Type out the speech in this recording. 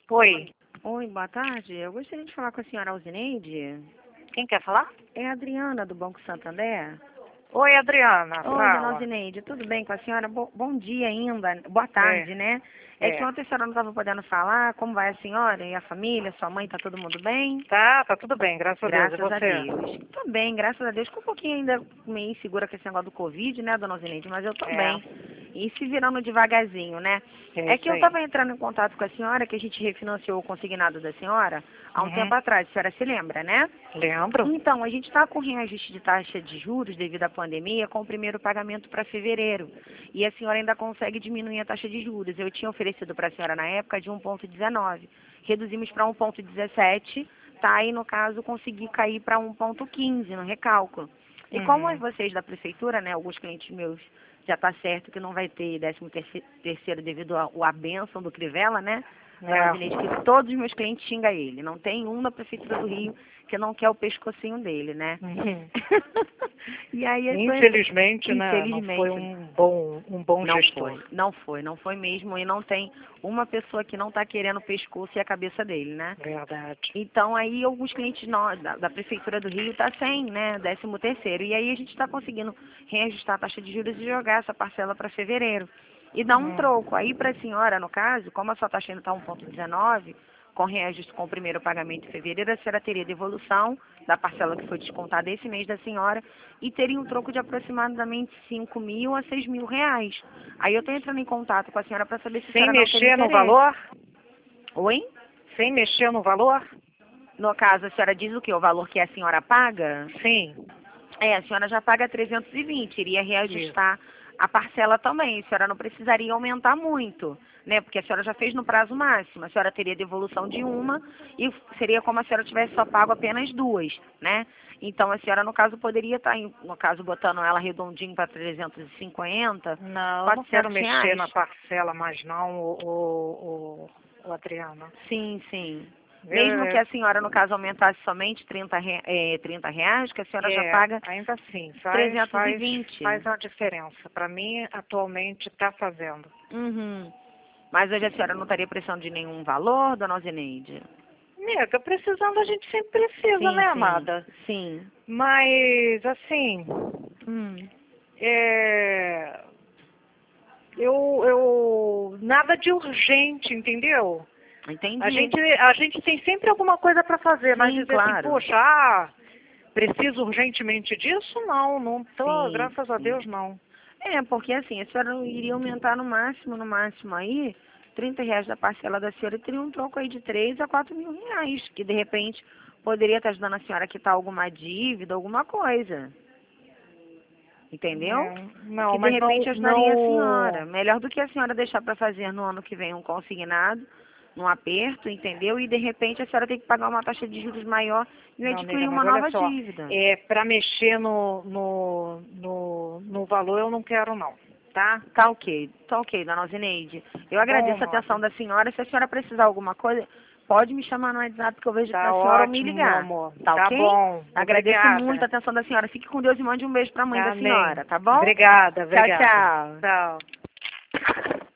Oi, Oi, boa tarde. Eu gostaria de falar com a senhora Alzineide. quem quer falar? É a Adriana, do Banco Santander. Oi, Adriana, Oi, dona fala. Alzineide, tudo bem com a senhora? Bom dia ainda, boa É, tarde, né? É que é. ontem a senhora não estava podendo falar. Como vai a senhora e a família, sua mãe, tá todo mundo bem? Tá tudo bem, graças a Deus. E Graças a você? Deus. Tô bem, graças a Deus. Com um pouquinho ainda meio insegura com esse negócio do Covid, né, dona Alzineide? Mas eu tô É, bem. E se virando devagarzinho, né? é É que isso eu aí. estava entrando em contato com a senhora, que a gente refinanciou o consignado da senhora há um Uhum. tempo atrás. A senhora se lembra, né? Lembro? Então, a gente está com reajuste de taxa de juros devido à pandemia com o primeiro pagamento para fevereiro. E a senhora ainda consegue diminuir a taxa de juros. Eu tinha oferecido para a senhora na época de 1,19. Reduzimos para 1,17, tá? E no caso consegui cair para 1,15 no recálculo. E como Uhum. vocês da prefeitura, né, alguns clientes meus já está certo que não vai ter 13º devido à bênção do Crivella, né? Dona É. Zinete, que todos os meus clientes xingam ele. Não tem um da Prefeitura do Rio que não quer o pescocinho dele, né? Uhum. E aí, Infelizmente, né, não foi infelizmente, um bom não gestor. foi, não foi mesmo. E não tem uma pessoa que não está querendo o pescoço e a cabeça dele, né? Verdade. Então, aí, alguns clientes da Prefeitura do Rio tá sem, né, 13º. E aí, a gente está conseguindo reajustar a taxa de juros e jogar essa parcela para fevereiro. E dar um Hum. troco. Aí, para a senhora, no caso, como a sua taxa ainda está 1,19, com reajuste com o primeiro pagamento em fevereiro, a senhora teria devolução da parcela que foi descontada esse mês da senhora e teria um troco de aproximadamente 5.000 a 6.000 reais. Aí, eu estou entrando em contato com a senhora para saber se a Sem senhora não teria mexer no interesse. valor? Oi? Sem mexer no valor? No caso, a senhora diz o quê? O valor que a senhora paga? Sim. É, a senhora já paga 320, iria Isso. reajustar a parcela também. A senhora não precisaria aumentar muito, né? Porque a senhora já fez no prazo máximo. A senhora teria devolução de uma e seria como a senhora tivesse só pago apenas duas, né? Então a senhora, no caso, poderia estar, no caso, botando ela redondinho para 350, Não, eu não quero 400 mexer reais. na parcela mais não, o Adriana. Sim, sim. Mesmo que Eu, a senhora, no caso, aumentasse somente 30 reais, que a senhora já paga ainda assim, faz 320. uma diferença. Para mim, atualmente, está fazendo. Uhum. Mas hoje a senhora não estaria precisando de nenhum valor, dona Zineide? Nega, precisando a gente sempre precisa, Sim, né, sim, amada? sim. Mas, assim, Hum, é, nada de urgente, entendeu? entendi. A gente tem sempre alguma coisa para fazer, mas Sim, dizer assim, claro. poxa, preciso urgentemente disso? Não, não tô, Sim, graças a sim. Deus não. É, porque assim, a senhora iria aumentar no máximo aí, 30 reais da parcela da senhora e teria um troco aí de 3 a 4 mil reais, que de repente poderia estar ajudando a senhora a quitar alguma dívida, alguma coisa. Entendeu? Não, Que de mas repente ajudaria a senhora. não, Melhor do que a senhora deixar para fazer no ano que vem um consignado, num aperto, entendeu? E de repente a senhora tem que pagar uma taxa de juros maior e não, nega, adquirir mas uma olha nova só, dívida. para mexer no valor eu não quero não, tá? Tá ok, dona Zineide. Eu Tá bom, agradeço a atenção amada? da senhora. Se a senhora precisar de alguma coisa, pode me chamar no WhatsApp que eu vejo Tá da senhora ou me ótimo, meu ligar. amor. Tá Tá ok? bom, Agradeço muito a obrigada. atenção da senhora. Fique com Deus e mande um beijo para a mãe da Amém. senhora, tá bom? Obrigada, Tchau, obrigada. tchau. Tchau.